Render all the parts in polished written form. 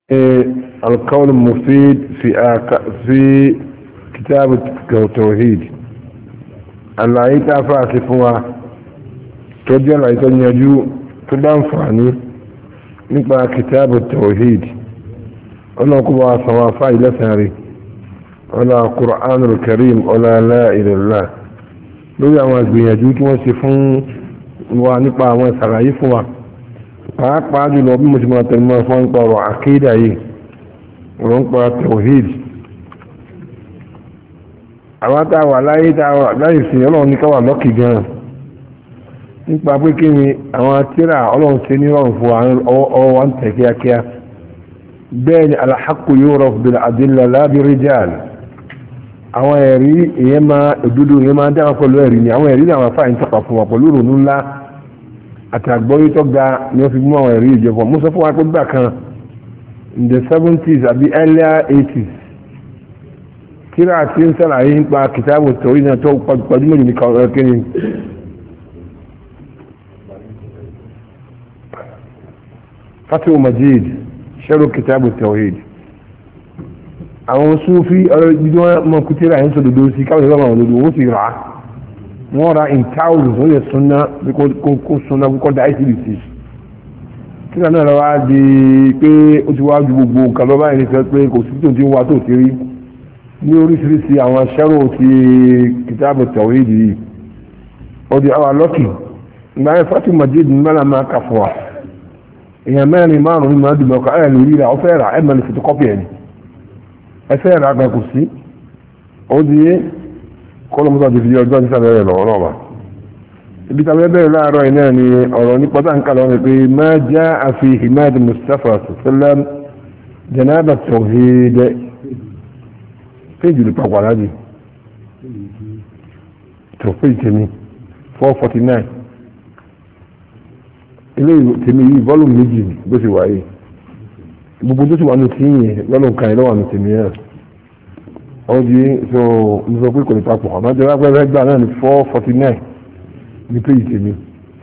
القول المفيد في كتاب التوحيد الله يتعفى كفوا تجعل عيطان يجو تدانفعني نقبع كتاب التوحيد ولا قبع صوافي لسهري ولا قرآن الكريم ولا لا إله إلا الله لو يعمل بيجو توصفون ونقبع وسرعي فوا pàápàá jùlọ bí mo ti máa tẹ̀lé fún ń pọ̀rọ̀ àkídà yìí wọ́n ń pa tawhid àwọn táwà láyé sí ọlọ́run ní káwà lọ́kì gan nípa pé kí ni àwọn tíra ọlọ́run ṣe ní rọrùn fún ọwọ́ wa ń tẹ̀ kíákíá bẹ́ẹ̀ ni al-haqqu yuraf bil adilla la bir rijal àwọn ẹ̀rí ìyẹn máa òdodo ìyẹn máa dára pẹ̀lú ẹ̀rí ni àwọn ẹ̀rí ni àwọn afáà ń tọ́ka fún wa pẹ̀lú ìrònú ńlá àtàgbọ́rí tó ga ni wọ́n fi mú àwọn ẹ̀rí ìjọba mú sọ fún wa pé gbà kan in the 70s àbí earlier 80s kíra àti ń sàlàyé nípa kìtàbù torí náà tó pàdúmọ̀ ní kíni Fathul Majid sharh kìtàbù tawhid àwọn Sufi ọ̀rọ̀ ìdí wọn mọ̀ kú tíra yẹn sọ̀dọ̀dọ̀ sí káwọn ìrọ̀mọ̀ òdòdó wọ́n sì rà á wọ́n ra in thousands wọ́n yẹ súnná bí kò súnná kò dá ICBC kíkà náà lọ́wọ́ di pé ó ti wá ju gbogbo nǹkan lọ́wọ́ báyìí nífẹ̀ẹ́ pé kò sí tó ti ń wá tó ti rí ní oríṣiríṣi àwọn aṣẹ́rò ti kìtàbù tawhid yìí ó di àwọn lọ́kì ìgbà yẹn Fathul Majid ní mẹ́la máa kà fún wa èèyàn mẹ́rin márùn-ún máa dùn ọkọ̀ ẹ̀ lórí rà ọ fẹ́ rà ẹ̀ mẹ́rin photocopy ẹ̀ ni ẹ fẹ́ rà gan kò sí ó di kọ́lọ̀ mọ́tò àti fi ọjọ́ nísàlẹ̀ rẹ̀ lọ́wọ́ náà wà ibi tàbí bẹ́ẹ̀ láàárọ̀ iná ni ọ̀rọ̀ ní pátá ń kàlọ́ pé má já àfi himad Mustafa sallam janaba tawhid péjì lè papọ̀ aláàjì tó péjì tèmi 449 ilé tèmi yìí volume méjì bó ti wáyé gbogbo tó ti wà ní tìyìn lọ́nà kan lọ́wọ́ ní tèmi náà ọdí so mo sọ pé kò ní papọ̀ àmọ́ jẹ́ lápẹ́rẹ́ gbà náà ní 449 ní péjì tèmi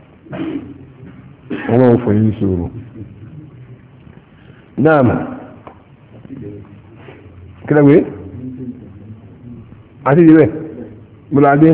wọ́n máa ń fọ yín sọ̀rọ̀ náà kílẹ̀wé àti ìdíbẹ̀ múládé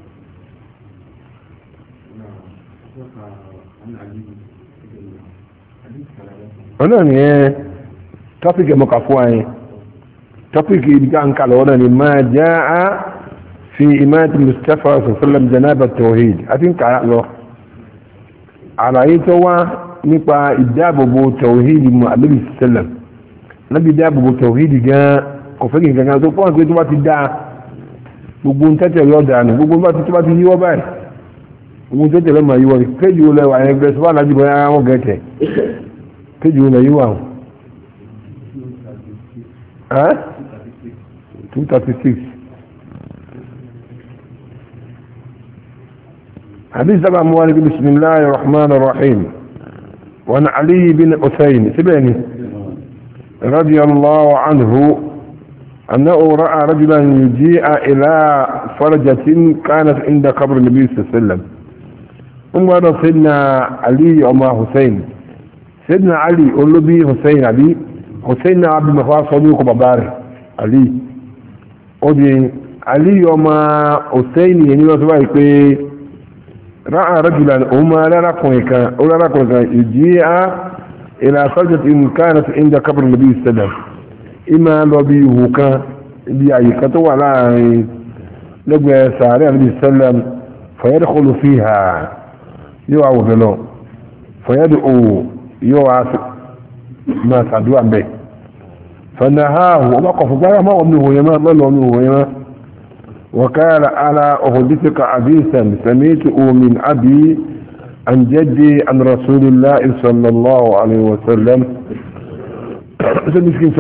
ọ̀nà ni ẹ́ tọ́pìkì mọ́ka fún ayé topic ibi an kala wala ni ma jaa fi imat Mustafa sallam janaba tawhid atin ka lo àlàyé tó wà nípa ìdáàbòbò tawhid mu Ànábì sallam nabi dáàbòbò tawhid gan kò fẹ́ gan tó pon pé tó bá ti dá gbogbo ntete yo da nu gbogbo tó bá ti yíwọ́ báyìí gbogbo ntete le ma yíwọ́ keji o le wa en gbe so la ji boya won gete keji o le yíwọ́ 236 حديث طبعا موالد بسم الله الرحمن الرحيم وعن علي بن حسين سبيني رضي الله عنه أنه رأى رجلا يجيء إلى فرجة كانت عند قبر النبي صلى الله عليه وسلم ثم سيدنا علي وما حسين سيدنا علي قل له بي حسين علي حسين عبد المغفار صديق بباري علي ودي علي وما حسين يعني لو سبايك رأى رجلا هما لا رقمك يجيء إلى فرجة إن كانت عند قبر النبي صلى الله عليه وسلم إما لو بيه كان بيعيكته على لقى سارع النبي صلى الله عليه وسلم فيدخل فيها يوعو له فيدعو يوعى ما سعدوا به فنهاه ووقف ضرر ما ومنه يما ضل ومنه يما وقال ألا أحدثك حديثا سمعته من أبي عن جدي عن رسول الله صلى الله عليه وسلم مسكين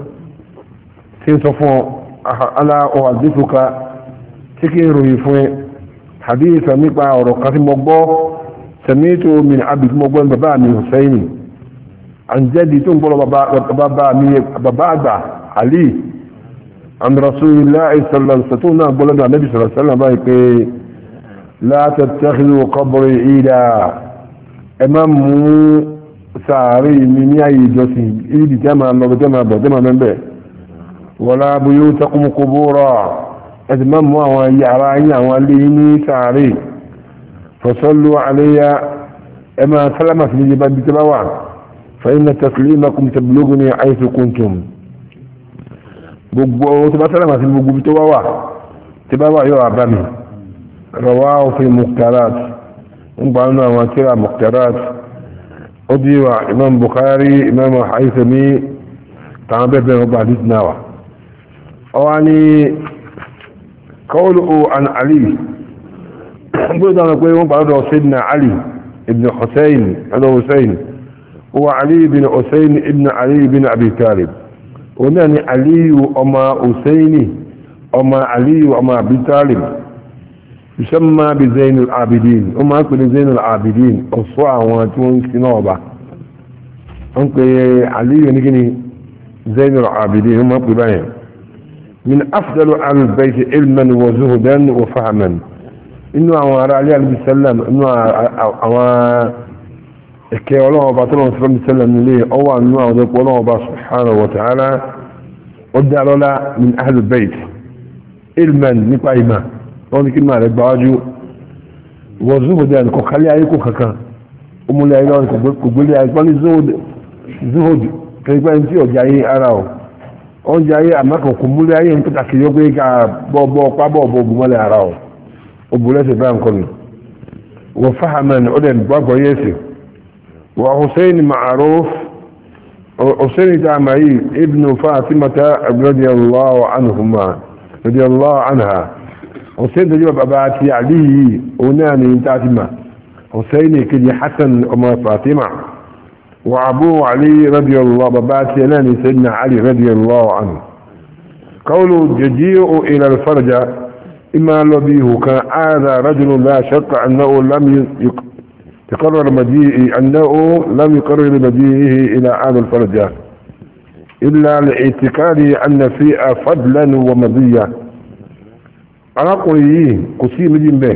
صفوان ألا أحدثك تكير يفوي حديثا مقبع ورقات مقبع سمعته من أبي مقبع بابا من حسيني عن جدي تنقل بابا علي عن رسول الله صلى الله عليه وسلم قال النبي صلى الله عليه وسلم لا تتخذوا قبري عيدا امام sàárè mi ní ayé ìjọsìn ibi tẹ́ máa lọ tẹ́ máa bọ̀ tẹ́ máa mẹ́bẹ̀ wala buyutakum qubura ẹ̀sìn máa mú àwọn yàrá yín àwọn alé ní sàárè fasallu alayya ẹ máa sálámà sí ní ibi tẹ́ bá wà fa inna taslimakum tablughuni haythu kuntum gbogbo tó bá sálámà sí gbogbo tó bá wà tí bá wà yóò àbá mi rawahu fi mukhtarat ń gbà nínú àwọn tíra mukhtarat أديوا إمام بخاري إمام حيثمي تعبير بين بعض ناوى أواني قوله عن علي بيضا نقول بعض سيدنا علي ابن حسين هذا حسين هو علي بن حسين ابن علي بن أبي طالب ونعني علي أما حسيني أما علي أما أبي طالب يسمى بزين العابدين وما أقول زين العابدين الصوع وانتون سنوبة أنقل علي نجني زين العابدين هم أقول باين من أفضل على البيت علما وزهدا وفهما إنه أمر عليه السلام إنه كي الله باطلهم صلى الله عليه وسلم ليه أو أنه أذكر الله سبحانه وتعالى ودع له من أهل البيت علما نقايما wọ́n ní kí máa rẹ̀ gbáwájú wọ́n zuhud ẹni kò kálí ayé kò kankan omúlẹ̀ ayé lọ́wọ́ kò gbélé ayé wọ́n ní zuhud kẹgbẹ́ ní tí ọjà ayé ara ọ̀ ọjà ayé àmọ́kàn kò múlẹ̀ ayé ní pàtàkì yóò pé ká bọ́ pábọ̀ bọ́ bùmọ́lẹ̀ ara ọ̀ obìnrin bá ń kọ́ ni wọ́n fahaman ọdẹ gbàgbọ́ yẹ́sì wọ́n hussein ma'aruf hussein tààmàyí ibnu fatimata radiyallahu anha حسين تجيب باباتي علي وناني تاتمة حسين كدي حسن أما فاطمة وأبوه علي رضي الله باباتي ناني سيدنا علي رضي الله عنه قولوا جديء إلى الفرج إما لبيه كان هذا رجل لا شك أنه لم يقرر مجيئه إلى هذا الفرج إلا لاعتقاده أن فيه فضلا ومضية أراقوي قسيم دين به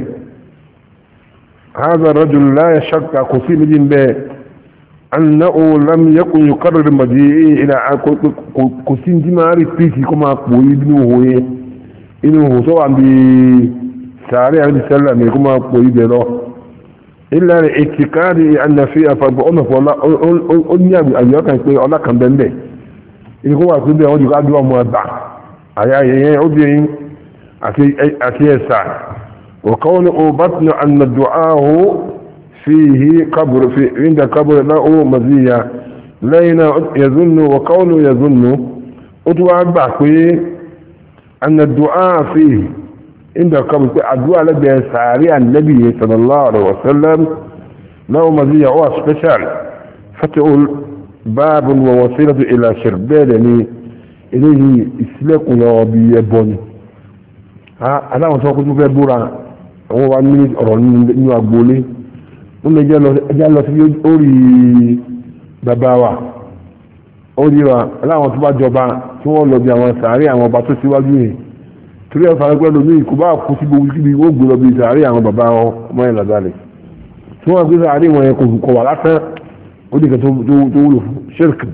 هذا الرجل لا يشك قسيم دين به أنه لم يكن يقرر مجيئه إلى قسيم دين معرف فيه كما قوي إنه طبعا بساري عليه السلام كما قوي بله إلا لإتكاد أن فيه فبعونه فالله أنيا بأيوكا يقول الله كان بنده إنه هو أقول به وجه قادوا موضع أي عدين أكيسا وكونه بطن أن الدعاء فيه قبر عند قبر له مزية لينا يظن وكونه يظن أتوقع أن الدعاء فيه عند قبر الدعاء لدى ساري النبي صلى الله عليه وسلم له مزية هو سبيشال فتقول باب ووسيلة إلى شربال يعني إليه إسلاق وبيبوني aláwọn tó kójú fẹ́ búra àwọn wa ní ọ̀rọ̀ nínú agboolé ó lè jẹ́ lọ sí orí bàbá wa orí wa aláwọn tó bá jọba tí wọ́n lọ bí àwọn sàárè àwọn ọba tó síwájú yìí torí ẹ̀fà ẹgbẹ́ lómi kò bá kú sí gbogbo kíbi ó gbé lọ bí sàárè àwọn bàbá ọmọ ẹ̀ ládàlẹ̀ tí wọ́n gbé sàárè wọn yẹn kò wà lásán ó dìgbà tó wúlò fún ṣírkì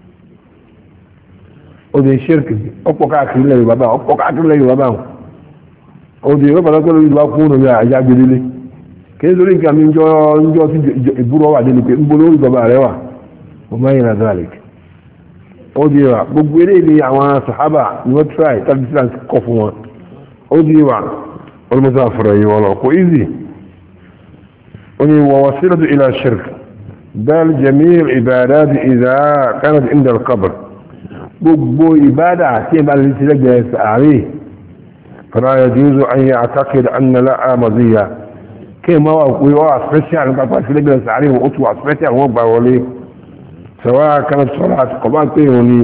ó dé ṣírkì ọ̀pọ̀ káàkiri lẹ́yìn bàbá ọ̀pọ̀ káàkiri lẹ́yìn bàbá wọn òdì ìwé pàtàkì lórí ìlú akúnnù ní àyà gbélélé kí lórí nǹkan mi ń jọ tí ìbúrọ̀ wà délé pé ń bolo orí bàbá rẹ wà ó máa yìnbọn zalik òdì ìwà gbogbo eré ni àwọn sàhábà ni wọ́n tíráì tàbí sílá kọ fún wọn òdì ìwà olùmọ̀sá àfọ̀rọ̀ yìí wọn lọ kò easy ó ní wọ́n wasilatu ila shirk bal jami' ibadat idha kanat inda al-qabr gbogbo ìbádà tí ìbá lè ti lẹ́gbẹ̀ẹ́ sàárè فلا يجوز أن يعتقد أن لا مزية كما هو سبيشال نقطع في لجنة سعريه وأطوع سبيشال ومبع وليه سواء كانت صلاة قبال تيوني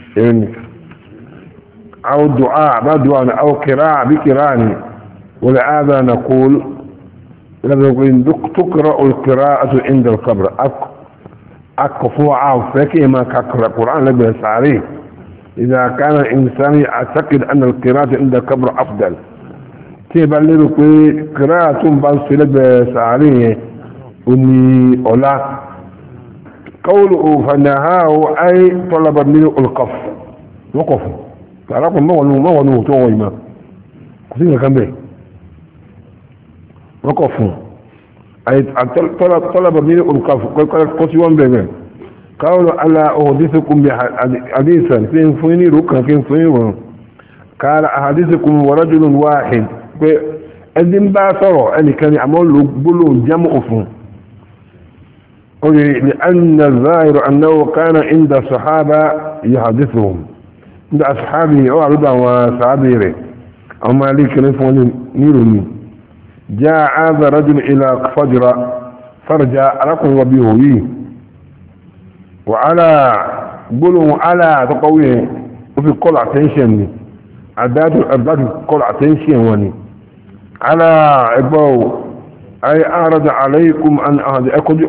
أو دعاء ما دعاء أو قراءة بقراءة ولهذا نقول تقرأ القراءة عند القبر أكفوا عاو فكما كقرأ القرآن لجنة سعريه إذا كان الإنسان يعتقد أن القراءة عند القبر أفضل كيف قال قراءة بانسلة بسعريه أني أولا قوله فنهاه أي طلب منه القف وقف تعرفوا ما ونوه تويما كثيرا كان به وقف أي طلب منه القف قصوان به قالوا ألا أحدثكم بحديثا فين فيني ركا فين فيني قال أحدثكم ورجل واحد أذن باثره أني كان يعمل له بلو جمع فيه لأن الظاهر أنه كان عند الصحابة يحدثهم عند أصحابه أو عرضا وصحابه أو مالك نفون نيرني جاء هذا رجل إلى فجر فرجع لكم وبيهويه وعلى قلوا على تقويه وفي كل attention عداد كل attention واني على عباو أي أعرض عليكم أن أخذ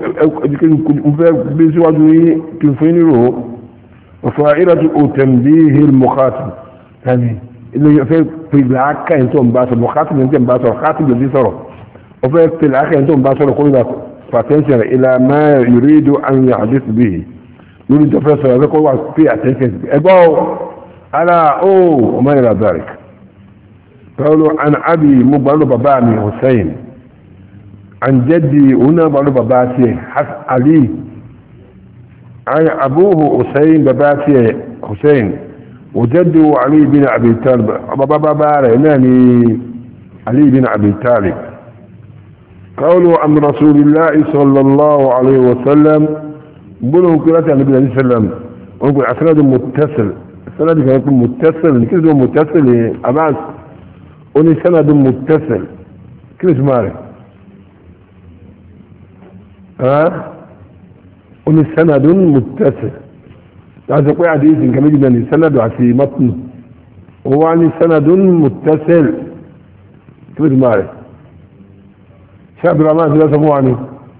بزواجه كنفينه وفائرة تنبيه المخاطب يعني اللي في العكا ينتم باسر المخاطب ينتم باسر الخاطب الذي صره وفي العكا ينتم باسر كل ذلك فاتنشر إلى ما يريد أن يحدث به يريد فسر يقول في أتنشر أبو على وما إلى ذلك قالوا عن أبي مبالو بابامي حسين عن جدي هنا بابالو باباتي علي عن أبوه حسين باباتي حسين وجده علي بن أبي طالب بابا يعني علي بن أبي طالب قالوا عن رسول الله صلى الله عليه وسلم قلوا قراءة النبي عليه السلام ونقول أسناد متصل السند كان يكون متصل كيف متصل أبعث قولي سند متصل كيف مالك قولي سند متصل عايز اقول حديث كما جدا سند في متن هو يعني سند متصل كيف مالك شاب الرحمن ثلاثة مواني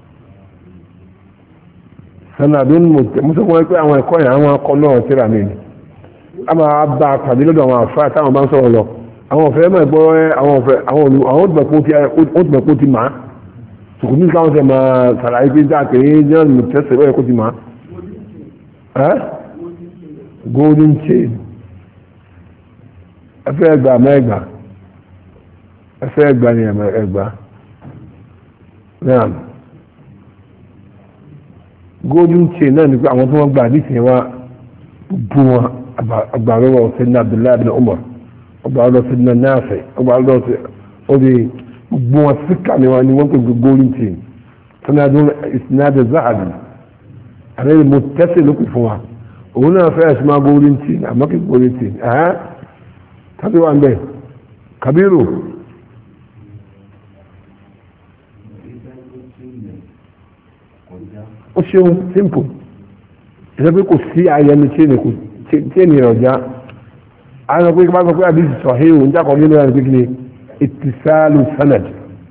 سند متصل يقول àwọn akọ́nà tíra mi ni a máa bá pàdé lọ́dọ̀ àwọn àfáà táwọn bá ń sọ̀rọ̀ lọ àwọn ọ̀fẹ́ mọ̀ gbọ́ àwọn òtùmọ̀pọ̀ ti máa ṣùgbọ́n ní káwọn tẹ máa sàlàyé pé dáàkì ní ọ̀nà tẹ́sẹ̀ lọ́yẹ̀ kó ti máa golden chain ẹfẹ́ ẹgbà mẹ́gbà ẹfẹ́ ẹgbà ni ẹgbà náà golden chain náà ni pé àwọn tó wọ́n gbà nísìnyí wá bú wọn أقبلوا سيدنا عبد الله بن عمر أقبلوا سيدنا نافع أقبلوا أولي موثق يعني وأني ممكن تقولين تين سنادون إسناد الذهبي عليه المتصل لكفوها وهنا في اسماء قولين تين أما كيف قولين تين تبعوا عن به كبيرو وشو سيمبل إذا بيكو السيعة يعني تين تاني رجاء انا اقول لك بعض حديث صحيح وانت قولي له يعني اتصال سند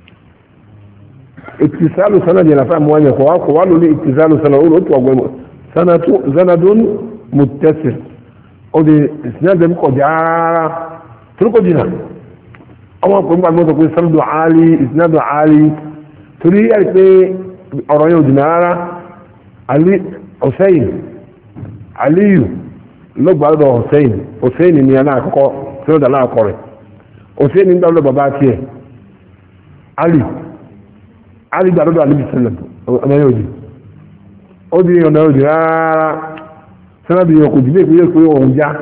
انا فاهم وانا قالوا لي اتصال سند سند متصل ودي اسناد بقى جارة تلقوا دينا اما قلت بعض موضوع سند عالي اسناد عالي تريد يعني ارايو دينارة علي حسين علي lọ́gbà lọ́dọ̀ Hussein ni aná àkọ́kọ́ tí ó dà láàkọ́ rẹ̀ Hussein ní dáwọ́lọ́ bàbá tí ẹ̀ Ali gbà lọ́dọ̀ Ànábì sallam ọmọ yóò di ó di ọ̀nà òdì rárá sẹ́nàbí ọkọ̀ jù lé pé òun já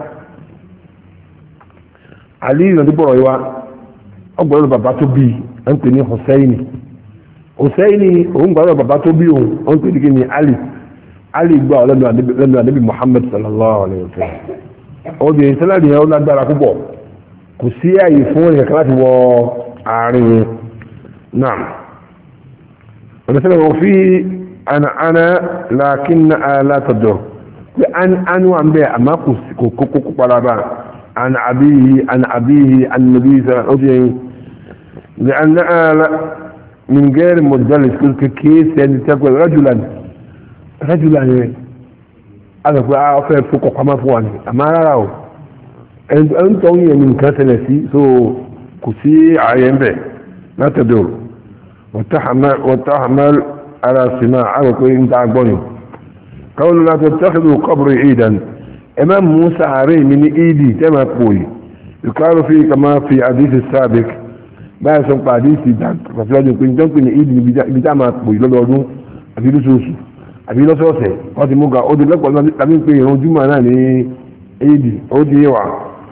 Ali ìrìn tó bọ̀rọ̀ yíwá ọgbà lọ́dọ̀ bàbá tó bí ẹ̀ ń pè ní Hussein òun gbà lọ́dọ̀ bàbá tó bí òun ó ń pè ní kí ni Ali gbà lẹ́nu Ànábì Muhammad sallallahu alayhi wa sallam obìnrin sẹ́lá ni ó lágbára púpọ̀ kò sí àyè fún ẹ̀yà kan láti wọ àárín náà ọ̀nà sẹ́lá wọ́n fi ana lakin látọ̀dọ̀ pé anu wà ń bẹ́ àmá kò kókó paraba an abihi an nabi sallallahu alayhi wa sallam min gẹ́rì mọ̀dálì kéèké sẹ́ni tẹ́kọ̀ọ́ rẹ́jùlá yẹn alẹ́kùn afẹ́ fòkọ̀ pamọ́ fún wa ní àmá rárá o ẹni tó ń yẹn ní nǹkan tẹ́lẹ̀ sí so kò sí ààyè ń bẹ̀ látẹ̀dọ̀ wọ́tàhàmẹ́l ara sinmi àgbẹ̀kọ́ ń ta gbọ́nì قالوا لا تتخذوا قبر عيدا امام موسى عري من ايدي كما قوي يقال فيه كما في حديث السابق ما يسمى حديث فسلاجه كنت تنقل ايدي بتاع ما قوي لدودو ابي لسوسو ابي لسوسه قد موقع اودي لك لابين في يوم ناني ايدي اودي يوع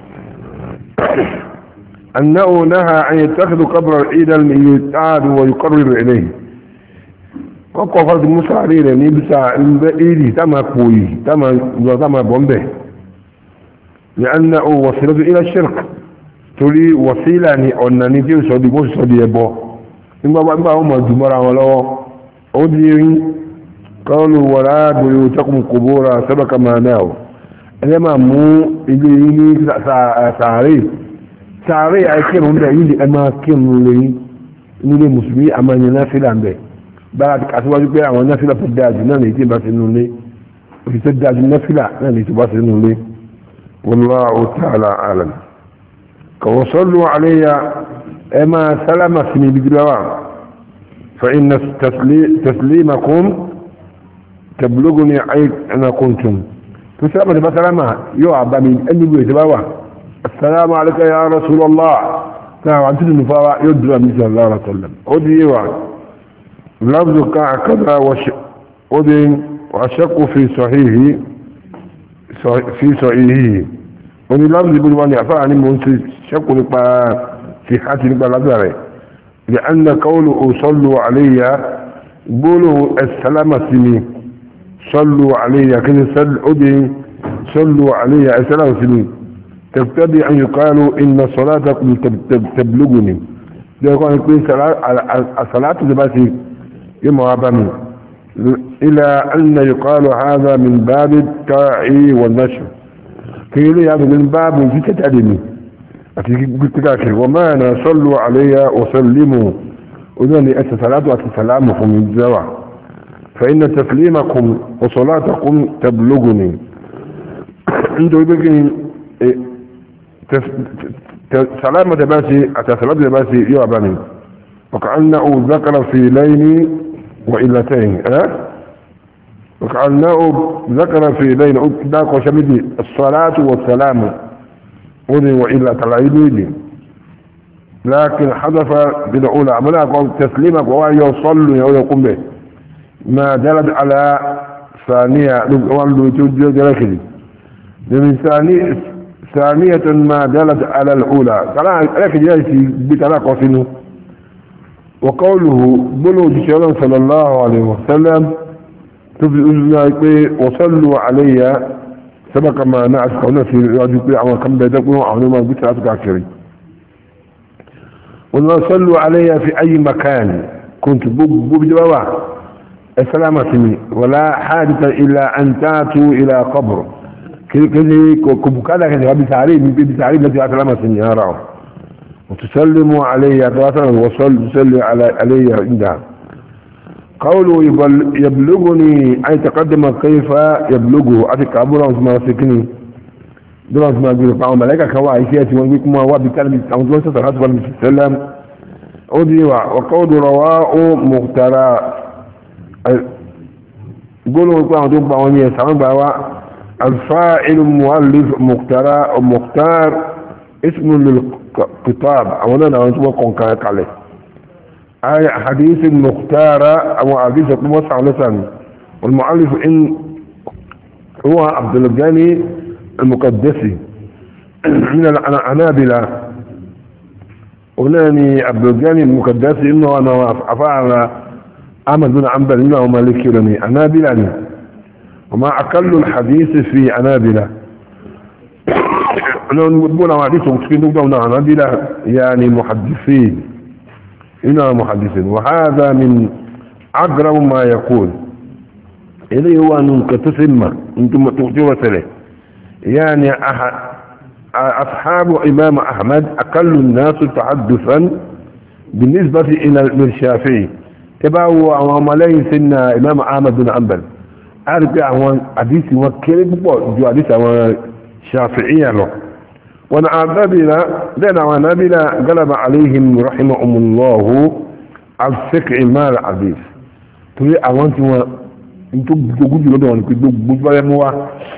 انه نهى ان يتخذوا قبر العيد يتعاد ويقرر اليه وقفت موسى عليه لأنه بسا إيدي تما قوي تما بومبه لأنه وصيلة إلى الشرك تري وصيلة أنني في سعودي بوش سعودي يبو إما هم الجمرة ولو أوديين قالوا ولا بيوتكم قبورا سبك ما ناو لما مو إليني سعري أكيرهم لأيدي أما كيرهم لي مسلمي أما ينافل عن به بعد كأسواج بيع ونافلة في الداج ناني تباس إنه لي وفي الداج النافلة ناني تباس إنه لي والله تعالى أعلم وصلوا علي أما سلام اسمي بدلوان فإن تسليمكم تبلغني عيد أنا كنتم تسلم بسلامة يوعب من أني بيتباوى السلام عليك يا رسول الله تعالى عن تدن فاوى يدرى من صلى الله عليه وسلم أدي يوعب لفظ كذا وأشق في صحيحه وني لفظ بالوان يعفى عن المنسي شق في حاتي لبلغره لأن قوله صلوا علي قولوا السلام سني صلوا علي كذا صلوا علي السلام سني تبتدي أن يقالوا إن صلاتكم تبلغني يقول الصلاة لباسي يمعبني إلى أن يقال هذا من باب التاعي والنشر كيلي هذا من باب في تتعلمي وما أنا صلوا علي وسلموا أذني الصلاة وتسلامكم من الزوع فإن تسليمكم وصلاتكم تبلغني عنده يبقى سلامة باسي أتسلام باسي يعبني وكأنه ذكر في لين وإلتين وكأنه ذكر في لين ذاك وشمدي الصلاة والسلام وإلا تلعيني لكن حذف بالأولى عملها قول تسليمك وهو يصلي أو يقوم به ما دلت على ثانية من ثانية ما دلت على الأولى لكن يأتي بتلاقى سنه وقوله بلو صلى الله عليه وسلم وصلوا علي سبق ما نعس قولنا في رواجه عما كم بيدقوا عما ما قلت لأتك عكري وصلوا علي في أي مكان كنت بجوابا السلامة ولا حاجة إلا أن تاتوا إلى قبر كذي كبكالا كذي بتعريب التي أسلامة يا رعو وتسلموا علي وصلي علي عندها قولوا يبلغني أي تقدم كيف يبلغه أتك أبونا واسمه سكني دون اسمه يقول قام ملائكة كواعيسية ويقوم هو بكلمة الله صلى الله عليه وسلم أدي وقول رواه مختارا قولوا يقوم دون وني سامع الفاعل مؤلف مختار اسم للكتاب أولا أنتم كونكاك عليه أي حديث مختارة أو حديث موسع لسان والمؤلف إن هو عبد الغني المقدسي من العنابلة ولاني عبد الغني المقدسي إنه أنا أفعل أحمد بن عنبل إنه مالكي لني عنابلة وما أقل الحديث في عنابلة نقول حديث مكسكين عنابلة يعني محدثين إنها محدثين وهذا من أقرب ما يقول إليه هو أنك تسمى أنتم تؤتوا سله يعني أصحاب إمام أحمد أقل الناس تحدثا بالنسبة إلى الشافعي تبعوا عملين سنة إمام أحمد بن عنبل أعرف عن حديث وكيل جو حديث عن شافعية له ونعذبنا لنا ونبنا قلب عليهم رحمهم الله الفقه مال الحديث تريد أوانت tó gbogbo jùlọ dọ̀ wọn pé gbogbo bá mú wa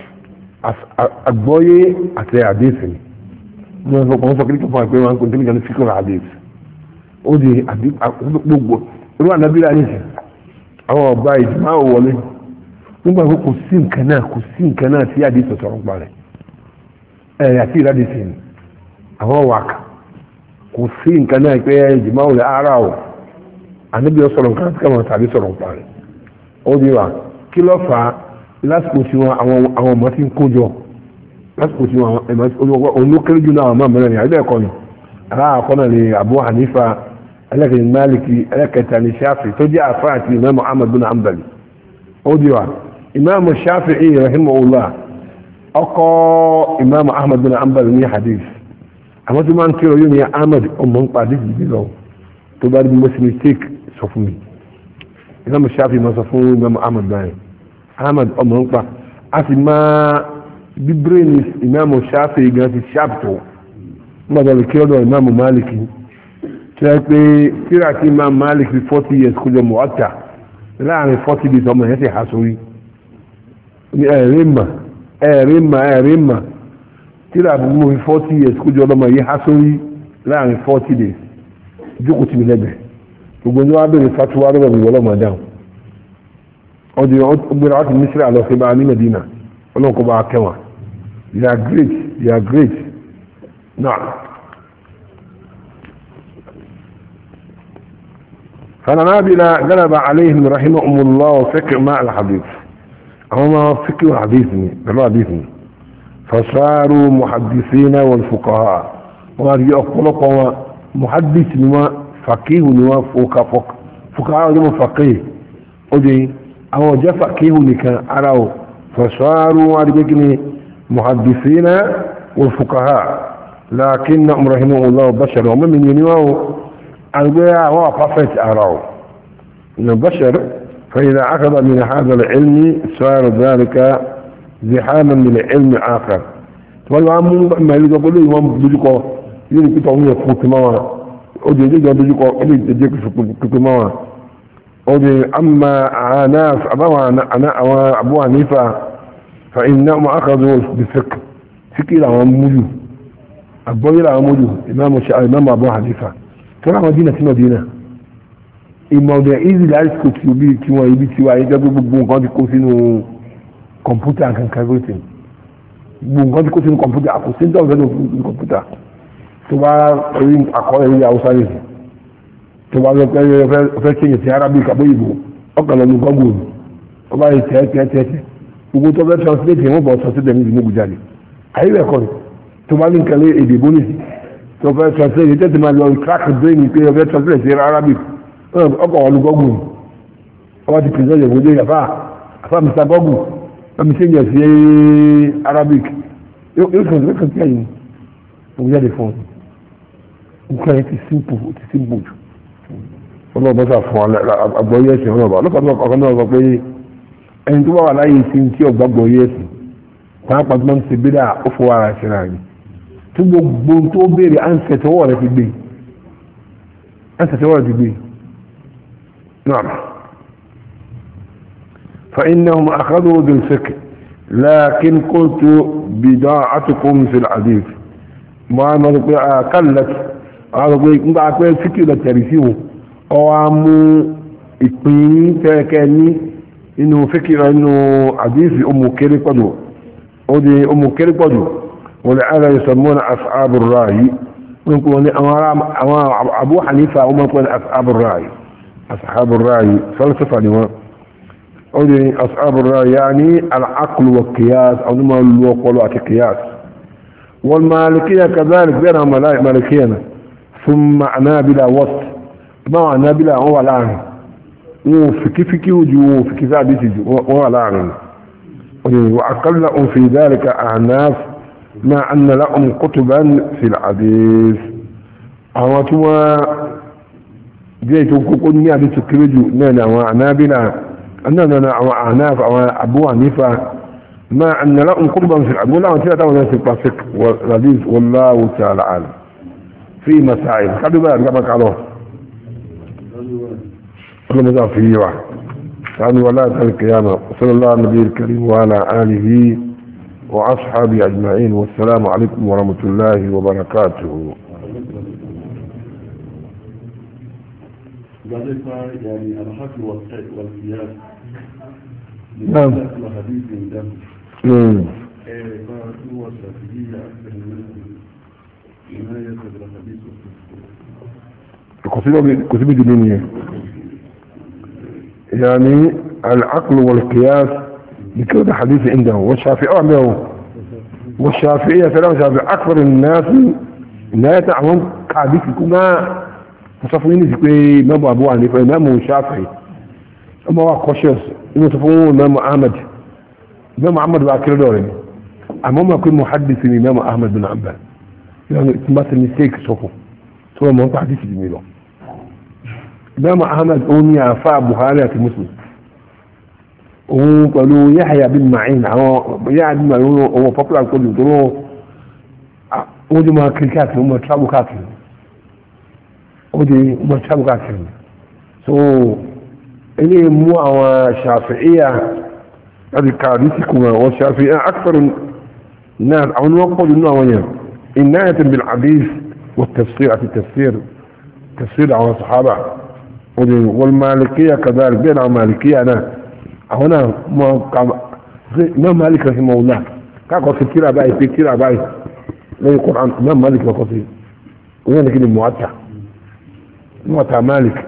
àgbọ́yé àti àdéhùn ni wọ́n sọ kí ní kí fún wa pé wọ́n kò tí ní fíkọ̀ àdéhùn ó di gbogbo irú ànábìlà ní àwọn ọba ìjìmá ò wọlé nígbà pé kò sí nǹkan náà tí àdéhùn sọ̀rọ̀ ń parẹ́ àti ìrádìsì ni àwọn wàkà kò sí nǹkan náà pé ìjìmá ò lè ara ò ànábìlà sọ̀rọ̀ nǹkan tí káwọn tàbí sọ̀rọ̀ ń parẹ́ ó di wa kí ló fà á lásìkò tí wọn àwọn ọmọ ti ń kójọ lásìkò tí wọn olókèrè jù náà àwọn ọmọ mẹ́rin ní àbẹ́ ẹ̀kọ́ ni aláàkọ́ náà ni Abu Hanifa ẹlẹ́kẹ̀ẹ́ Maliki ẹlẹ́kẹ̀ẹ́ta ni Shafi tó jẹ́ àfáà àti Imam Ahmad bin Hanbali ó di wa Imam Shafi'i rahimahullah ọkọ̀ Imam Ahmad bin Hanbali ní hadith àwọn tó máa ń kírò yóò ní Ahmad ọmọ ń pa hadith yìí lọ tó bá rí most mistake sọ fún mi Imam Shafi'i máa sọ fún Imam Ahmad báyìí Ahmad ọmọ ń pa a sì máa bí brain Imam Shafi'i gan ti sharp tó nígbà tó lè kí ọ̀dọ̀ Imam Maliki tí wọ́n pé kíra tí Imam Maliki 40 years kó jọ Muwatta láàrin 40 days ọmọ yẹn ti há sórí ẹ̀rìnmà kíra àbúgbò 40 years kó jọ ọmọ yẹn há sórí láàrin 40 days jókòó tì mí lẹ́gbẹ̀ẹ́ gbogbo ní wọ́n bẹ̀rẹ̀ fatuwa lọ́wọ́ mi wọ́lọ́ mọ̀dáhùn ọdún ọgbẹ̀rẹ̀ wọ́n ti mísírà àlọ́fẹ́ bá ní Medina ọlọ́kọ̀ bá kẹwàá you are great نعم فالنابلة غلب عليهم رحمهم الله فكر مع الحديث هما فكر حديثني فصاروا محدثين والفقهاء وهذه أخلق محدث نما فقيه نما فقهاء نما فقيه ودي أو جاء فقيه نكا أراو فصاروا محدثين والفقهاء لكنهم رحمه الله بشر ومن ينواه البيع هو قفت أراو إنه بشر فإذا أخذ من هذا العلم صار ذلك زحاما من العلم آخر والعمو ما يقول لي يوم بيجيكو يقول لي كتابه يفوت معه أودي يجي بيجيكو يجي يفوت معه أودي أما عناف أنا أبو حنيفة فإنهم أخذوا بالفقه فكر عن موجود أبوي لا موجود إمام أبو حنيفة ترى مدينة الموضوع إذا لا يسكت يبي توا يجيبوا بون قاعد يكون كمبيوتر كان كابوتين بون قاعد يكون كمبيوتر أكو سنتر ولا كمبيوتر تبا أقول أقول يا أوساري تبا لو فكر يتي عربي كابويبو أقول له نقول تبا يتي gbogbo tó bẹ́ translate wọ́n bọ̀ translate ní ìlú jáde àyíwẹ̀ kọ́ tó bá ní nǹkan lé èdè bólísì tó fẹ́ translate tẹ́tí máa lọ crack brain pé ọbẹ̀ translate sí Arabic ọkọ̀ olùgọ́gùn ọba ti present ìwòdó àfà Mr. Gọ́gùn ọmọ sí ìyẹ̀ sí Arabic yóò kàn sí ẹ̀yìn òun jáde fún nǹkan yẹn ti simple jù ọlọ́ọ̀bọ́sà fún àgbọ̀yé ẹ̀sìn ọlọ́ọ̀bà náà sọ pé ẹni tó bá wà láyé sí tí ọgbàgbọ́ yé ẹ̀sìn pàápàá tó máa ń ṣe bídà ó fọwọ́ ara ṣe ra rẹ̀ tó gbogbo tó béèrè ánsẹ̀ tọwọ́ rẹ̀ ti gbé náà فإنهم أخذوا بالفكر لكن قلت بضاعتكم في الحديث ما نقول قلت أقول نقول فكر التاريخي أو عمو ìpín tẹ́ẹ̀kẹ́ inú fíkìrà inú àdífì ọmọkéré pọ̀jù ó di ọmọkéré pọ̀jù wọ́n lè ara ìsọ̀mọ́nà ashabur ra'i wọ́n ni àwọn Abu Hanifa ọmọ pẹ̀lú ashabur ra'i falsafa ni wọ́n ó di ashabur ra'i yani al-aql wa qiyas àwọn ma lu ọpọlọ àti qiyas wal malikiyya kadhalik bẹ́ẹ̀rẹ̀ malikiyya thumma anabila wast ma anabila wọ́n wà láàrin وفكي وجوه في كتاب ولا عنه وأقلهم في ذلك أعناف مع أن لهم كتبا في الحديث أواتوا جيتوا كوكوني هذه تكرجوا لنا وعنابنا أننا وعناف أبو حنيفة ما أن لهم كتبا في الحديث ولا أنت تعالى في الفقه والحديث والله تعالى عالم في مسائل خلوا بالك كما قالوا كل ما فيه واحد سبحانه ولا القيامة. صلى الله على النبي الكريم وعلى آله وأصحابه أجمعين، والسلام عليكم ورحمة الله وبركاته. يعني الحق والقياس نعم. حديث دم هو الشافعية أكثر من عناية بالحديث كتب الدنيا يعني العقل والقياس بكل حديث عنده، والشافعي عنده، والشافعية ثلاثة أكثر الناس لا يتعلم حديث كما تصفوني في إمام أبو حنيفة إمام الشافعي أما هو قشيص إنه تصفون إمام أحمد. إمام أحمد باكر دوري أما ما يكون محدث إمام أحمد بن حنبل يعني تمثل ميستيك صفو ثم ما هو حديث جميله. إمام أحمد أوني أفا بخاري مسلم وقالوا يحيى بن معين يحيى بن معين هو فقر كل يقولوا ودي ما كريكات هم ترابو كاتل ودي ما ترابو كاتل إلي مو شافعية هذه كارثكم. والشافعية أكثر الناس أو نقول إنه عناية بالحديث والتفسير في تفسير على الصحابة. والمالكية كذلك بين المالكية أنا هنا ما مالك رحمه الله كاكو كتير أباي في كتير أباي لا القرآن ما مالك بقصي وين كده مواتع مالك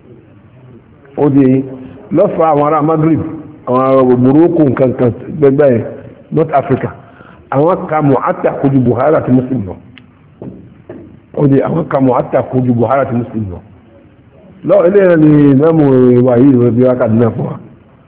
ودي لفع وراء مغرب مروكو كان باي نوت أفريقيا أوقع معتع كجو بحارة مسلم ودي أوقع معتع كجو بحارة مسلم لا إلينا لنام وعيد وبيواك عدنا فوق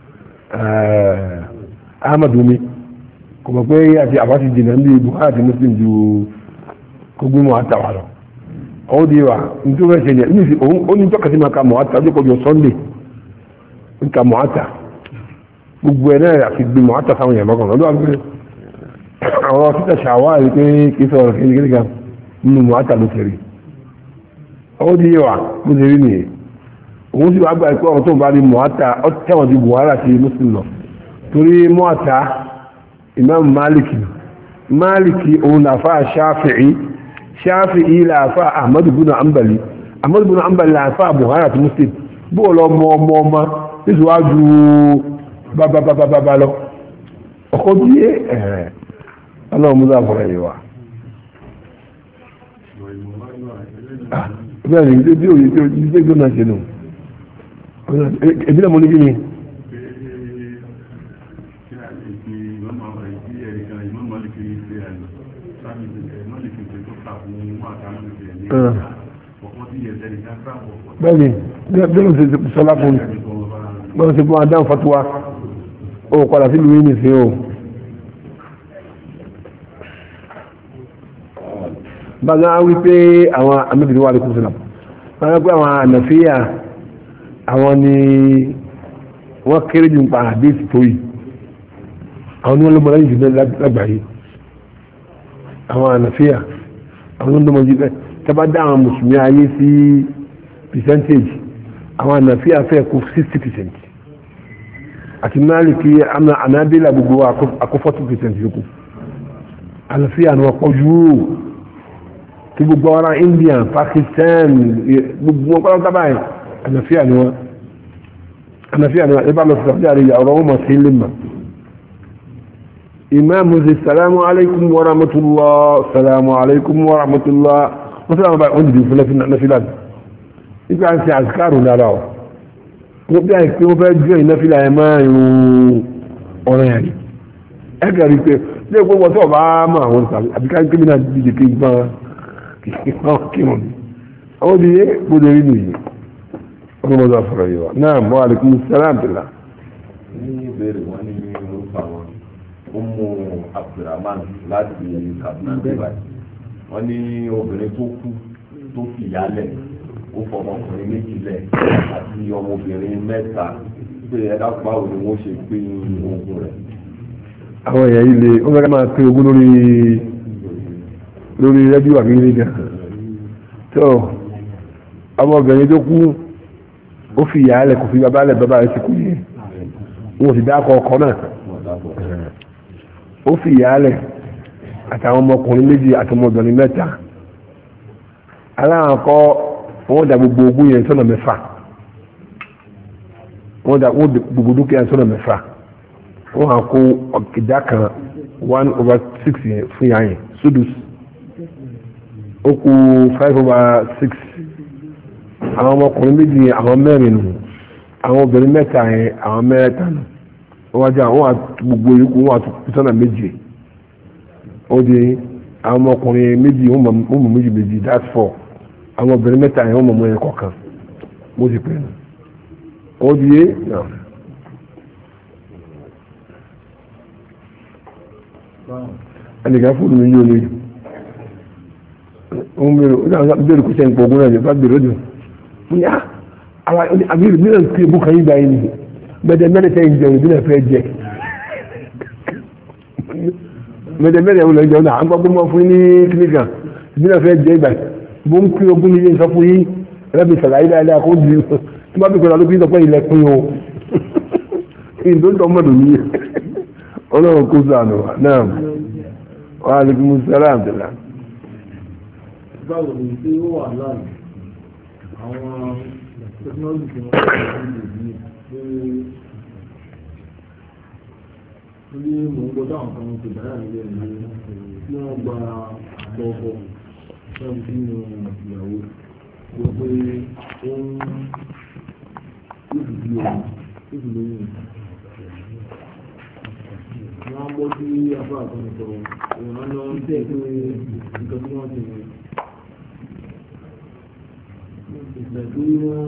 أحمد ومي كما قوي يأتي أفاتي الجنان بحارة مسلم جو كجو معتع وعلا ودي وعا انتو باشي انتو كتما كان معتع دي كجو صلي انت معتع بقوانا يأتي بالمعتع سوى يمكن ودو أقول àwọn títà ṣàwárí pé kìí sọ̀rọ̀ kí ní gírígà nínú mọ́ta ló tẹ̀rí ó di yíwa bó ṣe rí nìyẹn. òun sì wá gbà pé ọ̀rọ̀ tó ń bá rí mọ́ta ó tẹ̀wọ̀n ti buhari àti muslim lọ torí mọ́ta imam maliki òun làfà ṣáfi'í làfà ahmadu bin hanbali làfà buhari àti muslim bó lọ ọmọ níṣùwájú bábábábá lọ ọkọ̀ díẹ̀ Allah mu za mu rayuwa bẹ́ẹ̀ ni bí òye tí ó gbé gbóná ṣe nù ẹbí náà mo ní kí ni. bẹ́ẹ̀ni bí ó ṣe sọlá fún mi bí ó ṣe fún adán fatuwa ó padà sí ìlú yìí nìsín o. bàbá wípé àwọn amẹ́bìnrin wà lókùn sílẹ̀ bàbá pé àwọn ànàfíà àwọn ni wọ́n kéré jù ń pa àdéhìsì tó yìí àwọn ni wọ́n lọ́mọ lẹ́yìn jùlọ lágbàáyé àwọn ànàfíà àwọn lọ́mọ jùlọ tẹ́bá dá àwọn mùsùlùmí ayé sí percentage àwọn ànàfíà fẹ́ kó 60% àti Málíkì ànábìlà gbogbo àkó 40% yòókù ànàfíà ni wọ́n pọ̀ jù tí gbogbo ara India Pakistan gbogbo wọn kọ́lá tábà yìí ànàfíà ni wọ́n ibà lọ sọ̀rọ̀ jáde ọ̀rọ̀ wọn mọ̀ sí lima imaamu zi salamu alaykum wa rahmatulah wọ́n sọ̀rọ̀ báyìí wọ́n dìde fúnlẹ̀ nàfílà nígbà tí a ti kárò lára ọ̀ wọ́n bí i pé wọ́n fẹ́ jọ ìnáfílà ẹ̀ máa ń ọ̀rọ̀ yẹn ẹ̀kẹ́ rí pé ní ẹgbẹ́ wọn tó bá mọ̀ àwọn sàbí àbíká kébì náà dìde kí gbọ́n kírun àwọn di yé gbọdọ rí nìyí wọn mọ sọ fọlọ yìí wa náà mọ alaikum salaam bila. ní ìbéèrè wọn ní orúkọ àwọn Ummu Abdulrahman láti Kaduna bíbá wọn ní obìnrin tó kú tó fìyálẹ̀ ó fọmọkùnrin méjì lẹ̀ àti ọmọbìnrin mẹ́ta pé ẹ̀dá báwo ni wọ́n ṣe pín ogún rẹ̀. àwọn èèyàn yìí lè wọ́n fẹ́ ká máa pín ogún lórí rẹ́díò àbí nígbà tó ọmọbìnrin tó kú ó fi ìyá rẹ̀ kò fi bàbá rẹ̀ ti kú yìí wọ́n ti dákọ̀ ọkọ̀ náà ó fi ìyálẹ̀ àtàwọn ọmọkùnrin méjì àtọmọbìnrin mẹ́ta aláàkọ́ wọ́n dà gbogbo ogún yẹn sọ́nà mẹ́fà wọ́n dà gbogbo dúkìá sọ́nà mẹ́fà wọ́n hàn kó ìdá kan 1/6 yẹn fún yà yẹn sudus ó kú 5/6 àwọn ọmọkùnrin méjì yẹn àwọn mẹ́rin nù àwọn obìnrin mẹ́ta yẹn àwọn mẹ́ta nù wọ́n wájú àwọn gbogbo yòókù wọ́n àtúntò sọ́nà méjì ó di àwọn ọmọkùnrin méjì wọ́n mọ̀ méjì that's 4 àwọn obìnrin mẹ́ta yẹn wọ́n mọ̀ mọ́ yẹn kọ̀ọ̀kan mo ti pè é ó di yé náà. ẹnìkan fún mi yóò lóyún ó ń bèrè kó sẹ́yìn pọ̀ ogun náà ní bá bèrè lójú mo ní àbírí mi náà kí ebú kan yín báyìí nìyí mẹ́tẹ̀mẹ́tẹ̀ sẹ́yìn jẹun ìdílé fẹ́ jẹ mẹ́tẹ̀mẹ́tẹ̀ wọlé jẹun náà àgbà gbọ́mọ fún ní kíníkà ìdílé fẹ́ jẹ ìgbà bó ń kí ogún yín sọ fún yín ẹlẹ́bi sàlàyé dáadáa kó di tí wọ́n bí kọ́ra ló fi sọ pé ilẹ̀ pín o ìdóńtọ́ mọ́tò ní ọlọ́run kó sànù náà wa alaikum salaam àbdùlá. báwo ni tí ó wà láàyè àwọn tẹkinọ́lọ́jì tí wọ́n ti pé ní mò ń gbọ́dọ̀ àwọn kan ti bẹ̀rẹ̀ nílé ẹ̀mí tí wọ́n gba àtọ́kọ̀ fẹ́ẹ̀ sínú ìyàwó gbogbo ohun ìdílé wọ́n bọ́ sí afọ àtúntò ìwọ̀n lọ ń tẹ̀ pé nǹkan tí wọ́n ti rìn ìgbà tí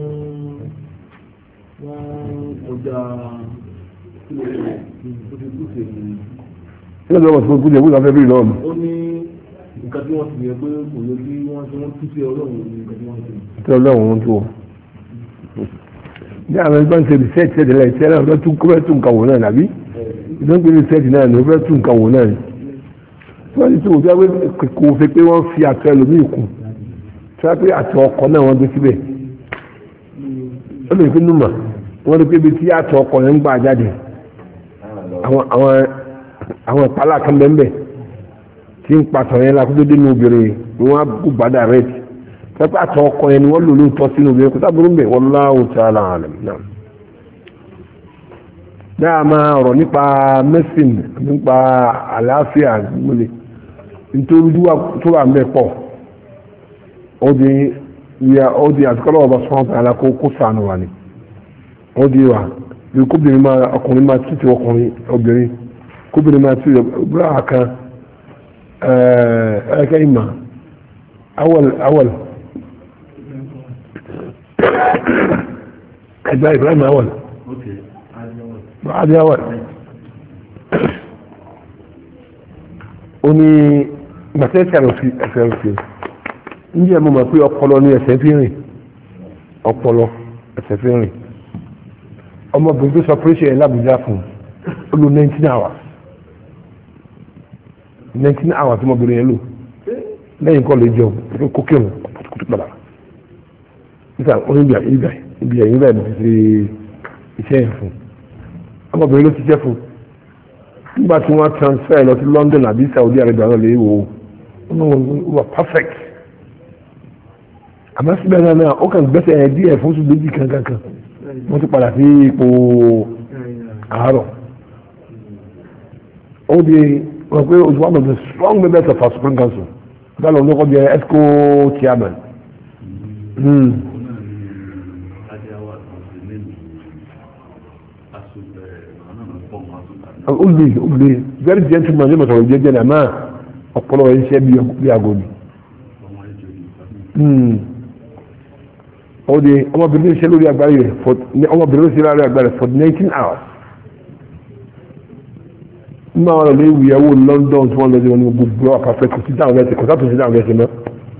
wọ́n kọjá kílẹ̀ tó ti kú sí ní. ṣé lọ́wọ́ tí wọ́n kú jẹ́ wúlò afẹ́ bí lọ́wọ́. ó ní nǹkan tí wọ́n ti yẹ pé kò yẹ kí wọ́n tú sí ọlọ́run ní nǹkan tí wọ́n ti. tí ọlọ́run wọn tó ní àwọn ẹgbẹ́ ń ṣe research ṣẹ̀dẹ̀lẹ̀ ìṣẹ́lẹ̀ ọ̀dọ́ tún nǹkan wò náà nàbí ìdánwò research náà ní ó fẹ́ tún nǹkan wò náà ni wọ́n ti tún òjò kò fi pé wọ́n fi àtọ ẹlòmíì kù tí wọ́n pé àtọ ọkọ̀ náà wọ́n gbé síbẹ̀ ó lè fi númọ̀ wọ́n rí pé ibi tí àtọ ọkọ̀ yẹn ń gbà jáde àwọn ìpalà kan bẹ́ẹ̀ tí ń patọ̀ yẹn la kó tó dé ní obìnrin ni wọ́n á kú gbádà rẹ̀ tí wọ́n pé àtọ ọkọ̀ yẹn ni wọ́n lò lóòótọ́ sínú obìnrin kó sábúrú ń bẹ̀ wallahu ta'ala alam náà. dáàmà ọ̀rọ̀ nípa mẹ́sìn nípa àlàáfíà múlẹ̀ nítorí tó wà mẹ́ pọ̀ ó di àtikọ́lọ́ ọba sọ́ọ̀tà alákó kó sànù wà ní ó di wà bí kóbìnrin máa ọkùnrin máa títí ọkùnrin obìnrin kóbìnrin máa títí ọgbà kan ẹ̀ẹ́kẹ́ ìmà awal ẹgbẹ́ Ibrahim awal بعد أول oni gbàtẹ́ sàrò fi ẹ̀fẹ́ òfin níjẹ́ mo mọ̀ pé ọpọlọ ní ẹsẹ̀ fi rìn ọpọlọ ẹsẹ̀ fi rìn ọmọbìnrin tó sọ pírẹ́sì ẹ̀ lábùjá fún ó lo 19 hours 19 hours ọmọbìnrin yẹn lò lẹ́yìn kọ́ lè jẹun kókè wọn kótó padà nígbà oníbìyà ibi ẹ̀yìn bẹ́ẹ̀ ló ti ṣe iṣẹ́ yẹn fún ọmọbìnrin ló ti jẹ́ fún nígbà tí wọ́n transfer lọ sí London àbí Saudi Arabia náà lè wò ó wà perfect àmọ́ síbẹ̀ náà ó kàn gbẹ́sẹ̀ ẹ̀ díẹ̀ fún oṣù méjì kankan wọ́n ti padà sí ipò àárọ̀ ó di wọ́n pé oṣù one of the strong members of our Supreme Council báyìí lọ́wọ́ lọ́kọ́ bí ESCO chairman. olè very gentleman ní mọ̀tàrọ̀ jẹ́jẹ́ ní àmà ọ̀pọ̀lọ̀ ẹ̀ ń ṣe bí aago ni. ó di ọmọbìnrin ṣe lórí agbárí rẹ̀ ọmọbìnrin ṣe lórí agbárí rẹ̀ for 19 hours. nínú àwọn ọ̀rọ̀ léwu ìyàwó London tí wọ́n lọ sí wọn ní gbogbo àwọn afẹ́ kò sí dáhùn ẹsẹ̀ kò sátò sí dáhùn ẹsẹ̀ mọ́.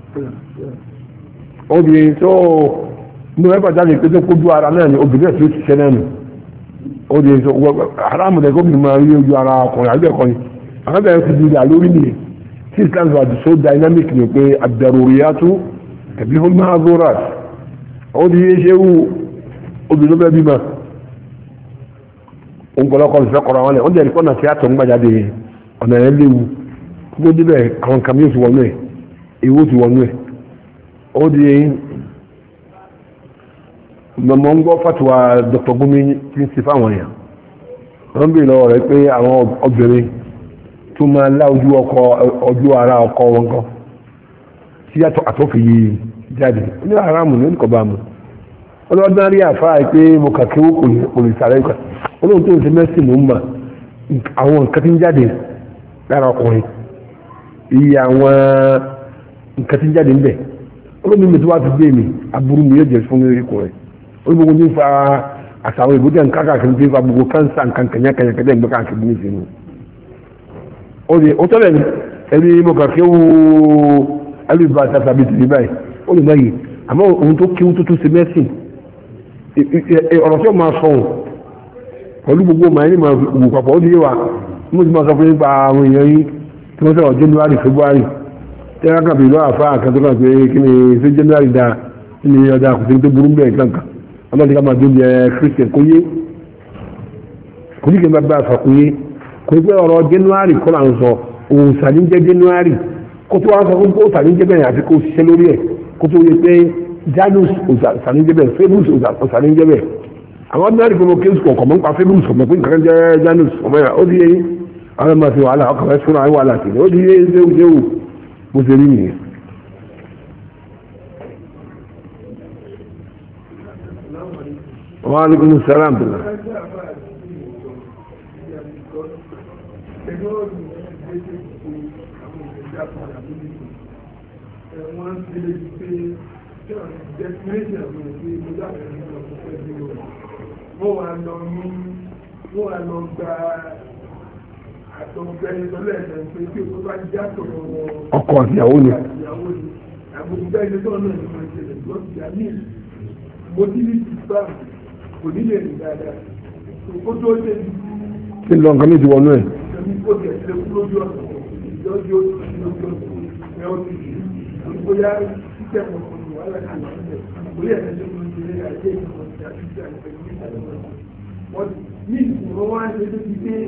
ó di tó nínú ẹgbàá jáde pé tó kójú ara náà ni obìnrin ẹ̀ tí ó ti ṣẹ́ náà nù. ó di sọ haramu dẹ gómìnà máa rí ojú ara ọkùnrin àbí ẹ̀kọ́ ni àwọn bẹ̀rẹ̀ ti di àlórí nìyẹn tí Islam wà so dynamic ni pé ad-daruriyatu tabihu al-mahzurat ó di yé ṣe wú obìnrin bẹ́ẹ̀ bímọ òun kọlọ́kọ́ lè fẹ́ kọ́ra wọn lẹ̀ wọ́n jẹ́ ìkọ́nà tí a tọ̀ ń gbàjáde ọ̀nà ẹ̀ léwu gbogbo débẹ̀ àwọn kàmí yóò ti wọnú ẹ̀ èwo ti wọnú ẹ̀ ó di mọ̀mọ́ ń gbọ́ fàtúwà Dr. Gumi tí ń ṣe fáwọn èèyàn wọ́n bèèrè lọ́wọ́ rẹ̀ pé àwọn obìnrin tó máa lá ojú ara ọkọ wọn kan tí àtọ́fì yìí jáde ní haramu ní kọba mu ọlọ́dún rí àfáà pé mo kà kéwó kò lè sàrẹ́ ìkà olóhùn tó ń ṣe mẹ́sìn ló ń mà àwọn nǹkan tí ń jáde lára ọkùnrin iye àwọn nǹkan tí ń jáde ń bẹ̀ olóhùn mi tó wá ti gbé mi aburú mi yóò jẹ fún mi ọkùnrin olùgbogbo ní fa àtàwọn ìbúdẹ̀ nǹkan káàkiri tí ń fa gbogbo kánsà nǹkan kẹ̀yẹ́kẹ̀yẹ́ ń gbé káàkiri ní ìsinmi ó tọ́lẹ̀ ẹni mo kà kéwó alùbá tàbí tìrí báyìí ó lè báyìí àmọ́ ohun tó kéwú tó tún ṣe mẹ́sìn ọ̀rọ̀ tí ó máa sọ̀hún pẹ̀lú gbogbo ọmọ ẹni máa wù papọ̀ ó di wa mo ti máa sọ pé nípa àwọn èèyàn yìí tí wọ́n sọ̀rọ̀ January February tí wọ́n kàn bí lọ́wọ́ àfa àkàtọ́ kan pé kí ni ṣé January da kí ni ọjà kò sí tó burú bẹ́ẹ̀ kankan ọlọ́dún ká máa dóbi Christian kó yé kò ní kí n bá bá a sọ kó yé kò ní pé ọ̀rọ̀ January kọ́ là ń sọ òun sàní jẹ́ January kó tó wá sọ fún kó sàní jẹ́ bẹ́ẹ̀ àti kó ṣiṣẹ́ lórí ẹ̀ kó tó yẹ pé Janus sàní jẹ́ bẹ́ẹ̀ Febus sàní jẹ́ bẹ́ẹ̀ àwọn ordinary kò mọ kéésì kọ̀ọ̀kan mọ́ nípa Febus ọmọ pé nǹkan jẹ́ Janus ọmọ yẹn ó di yẹ àwọn ọmọ àti wàhálà ọkàn fẹ́ fúnra wàhálà sí ó di yẹ ṣéwù bó ṣe rí nìyẹn. wa alaikum salaam tó lọ. Wọ́n ti lè pé destination àwọn òfin ìgbésàfẹ́ ní ọ̀pọ̀ ẹgbẹ́ wọn. Wọ́n wà lọ gba àtọ̀gbẹ́ni lọ́lẹ̀ ẹ̀sẹ̀ pé tí ó bá jẹ́ àtọ̀rọ̀ wọn. Ọkọ ìyàwó ni. Àgbègbè ẹni tó náà ní wọ́n ṣẹlẹ̀ lọ́sí àmì motility spam kò nílẹ̀ ní dáadáa. Ó tó ṣe ní. Kí lọ nǹkan méjì wọnú ẹ̀? Ó ti ẹ̀sẹ̀ kú lójú ọ̀sán. Ìjọ́jú ó ti lójú ọ̀sán. Ẹ ó ti bóyá títẹ̀ mọ̀ fún wàhálà kan lọ́sẹ̀. Bóyá ẹ̀sẹ̀ tó ń ṣe àjẹ́ ìmọ̀ àti àtúnṣe àti wọ́n ní ìfúnwọ́n wá ṣe tó ti dé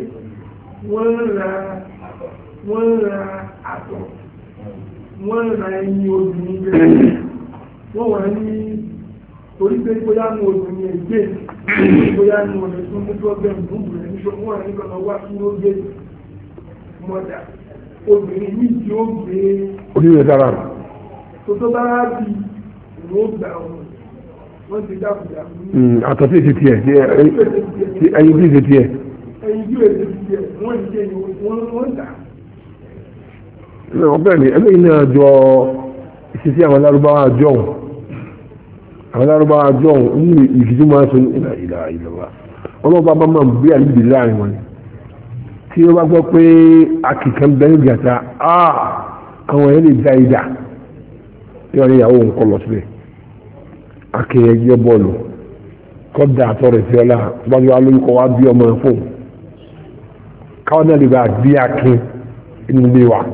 wọ́n ra àtọ̀ wọ́n ra ẹyin obìnrin bẹ́ẹ̀ wọ́n wà ní torí pé bóyá ní obìnrin ẹgbẹ́ bóyá ní ọ̀nà tó ní problem búburú ẹni tó wọ́n ní kọ́nà wá sí lóge mọ́dà obìnrin ní tí ó gbé onílẹ̀ dára tó bá bí ìwọ́n gbà wọ́n ti dákùdà àtọ̀ sí èsì tiẹ̀ ẹyin bí èsì tiẹ̀ ẹyin bí èsì tiẹ̀ wọ́n ń jẹ́ wọ́n dà. Bẹ́ẹ̀ ni ẹlẹ́yìn náà jọ ìṣesí àwọn Lárúbáwá jọ̀hún àwọn Lárúbáwá jọ̀hún ní ìfìdí máa sọ ní ìlà ìlọ́wà ọlọ́ba bá máa gbé àlejò láàrin wọn tí ó bá gbọ́ pé akìkan bẹ́ẹ̀ ní gàtà àwọn ẹ̀ lè da ìdá yóò ní ìyàwó nǹkan lọ síbẹ̀ akẹ́yẹ jẹ́ bọ́ọ̀lù kọ́dà àtọ́ rẹ̀ sí ọlá bájú alóyúkọ wá bí ọmọ fóun káwọn náà lè bá bí akin inú ilé wa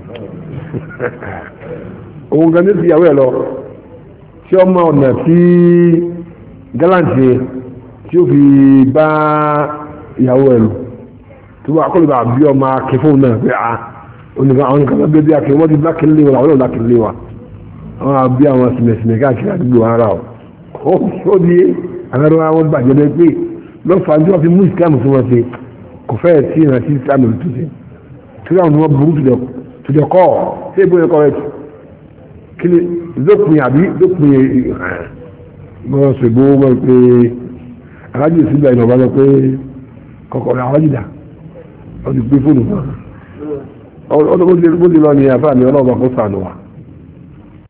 òun gan ní ti ìyàwó ẹ̀ lọ tí ọmọ ọ̀nà tí gálàǹtì tí ó fi bá ìyàwó ẹ̀ lò tó bá kọ́ lè bá bí ọmọ akin fóun náà pé onígbà àwọn nǹkan lábẹ́ bí akin wọ́n ti bá kí lé wa àwọn ọ̀nà kí lé wa àwọn àbí àwọn sìmẹ̀sìmẹ̀ káàkiri àdúgbò ara ó di àwọn àwọn bàjẹ́ lẹ́ pé lọ́fà tí wọ́n fi mú ìsìlámù tí wọ́n ṣe kò fẹ́ẹ̀ sí ìrántí ìsìlámù tó ṣe tí wọ́n mú wọn burú tùdẹ̀ kọ́ ṣé ìbò yẹn kọ́ rẹ̀ kí ni dópin àbí dópin mọ́ ṣègbó wọ́n pé alájì ìsìnbà ìnà ọba lọ pé kọ̀kọ̀rọ̀ àwọn jìdá wọ́n ti gbé fóònù náà ọdún bó ti lọ ní àfáà ní ọlọ́ọ̀bà kó sànù wa